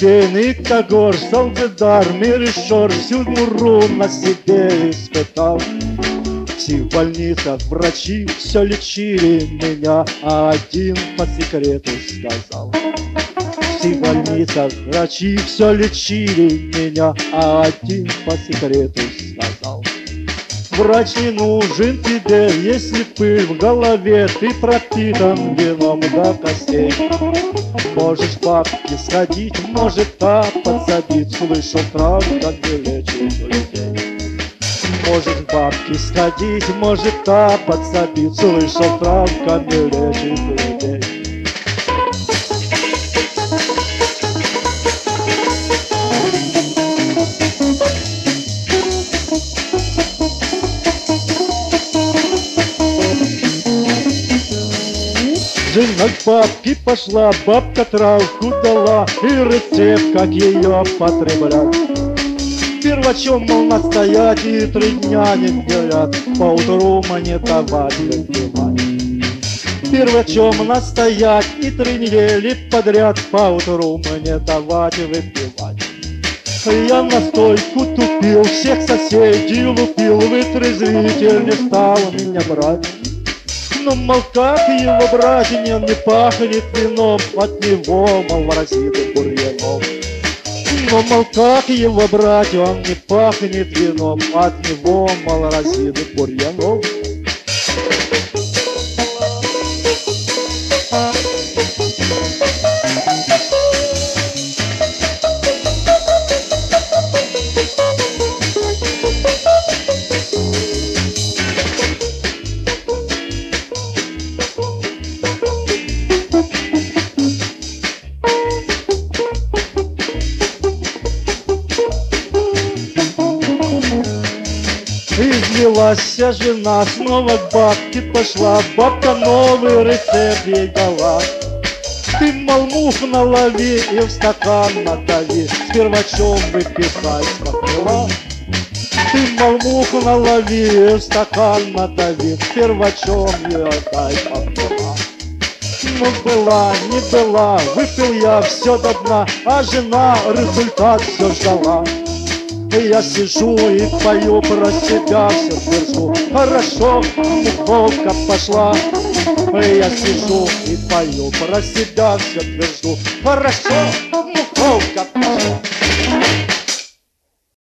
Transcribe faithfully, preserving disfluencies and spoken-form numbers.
Личейный когор, Салгидар, Миришор, всю муру на себе испытал. В всех больницах врачи все лечили меня, а один по секрету сказал. В всех больницах врачи все лечили меня, а один по секрету сказал. Врач не нужен тебе, если пыль в голове, ты пропитан вином до костей. Можешь к бабке сходить, может та подсадить, слышал, травка не лечит людей. Можешь к бабке сходить, может та подсадить, слышал, травка не лечит людей. Жена к бабке пошла, бабка травку дала и рецепт, как ее потреблять. Первачом, мол, настоять и три дня не говорят, поутру мне давать выпивать. Первачом настоять и три недели подряд, поутру мне давать выпивать. Я на стойку тупил, всех соседей лупил, вытрезвитель не стал меня брать. Но, мол, как его брать, не, он не пахнет вином, от него, мол, разит бурьяном. Но, мол, как его брать, он не пахнет вином, от него, мол, разит бурьяном. Извелась вся жена, снова к бабке пошла, бабка новый рецепт ей дала. Ты, мол, мух налови и в стакан надави, с первачом выпивай попила. Ты, мол, мух налови и в стакан надави, с первачом ее дай попила. Ну была, не была, выпил я все до дна, а жена результат все ждала. Я сижу и пою про себя, все держу. Хорошо, муховка пошла. Я сижу и пою про себя, все держу. Хорошо, муховка пошла.